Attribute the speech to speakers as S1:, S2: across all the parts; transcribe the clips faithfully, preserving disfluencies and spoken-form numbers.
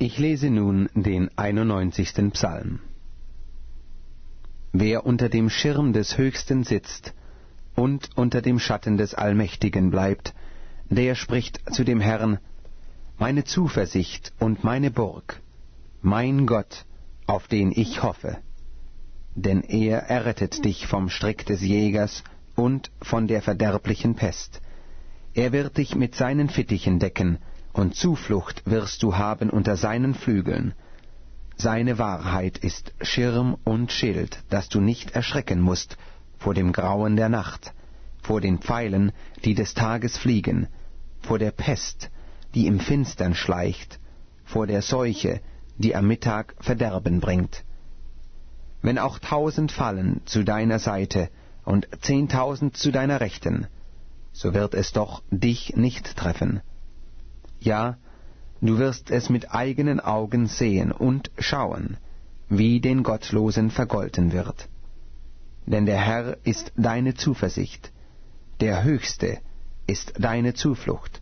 S1: Ich lese nun den einundneunzigsten Psalm. Wer unter dem Schirm des Höchsten sitzt und unter dem Schatten des Allmächtigen bleibt, der spricht zu dem Herrn: Meine Zuversicht und meine Burg, mein Gott, auf den ich hoffe. Denn er errettet dich vom Strick des Jägers und von der verderblichen Pest. Er wird dich mit seinen Fittichen decken, und Zuflucht wirst du haben unter seinen Flügeln. Seine Wahrheit ist Schirm und Schild, dass du nicht erschrecken musst vor dem Grauen der Nacht, vor den Pfeilen, die des Tages fliegen, vor der Pest, die im Finstern schleicht, vor der Seuche, die am Mittag Verderben bringt. Wenn auch tausend fallen zu deiner Seite und zehntausend zu deiner Rechten, so wird es doch dich nicht treffen. Ja, du wirst es mit eigenen Augen sehen und schauen, wie den Gottlosen vergolten wird. Denn der Herr ist deine Zuversicht, der Höchste ist deine Zuflucht.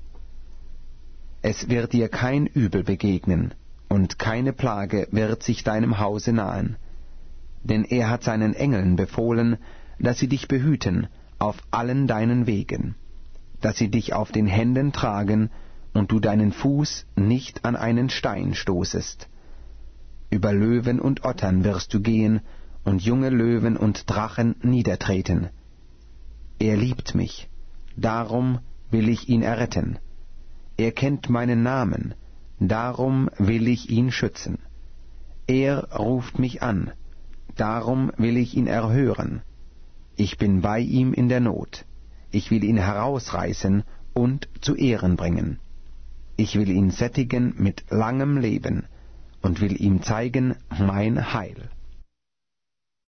S1: Es wird dir kein Übel begegnen, und keine Plage wird sich deinem Hause nahen. Denn er hat seinen Engeln befohlen, dass sie dich behüten auf allen deinen Wegen, dass sie dich auf den Händen tragen, und du deinen Fuß nicht an einen Stein stoßest. Über Löwen und Ottern wirst du gehen, und junge Löwen und Drachen niedertreten. Er liebt mich, darum will ich ihn erretten. Er kennt meinen Namen, darum will ich ihn schützen. Er ruft mich an, darum will ich ihn erhören. Ich bin bei ihm in der Not. Ich will ihn herausreißen und zu Ehren bringen. Ich will ihn sättigen mit langem Leben und will ihm zeigen mein Heil.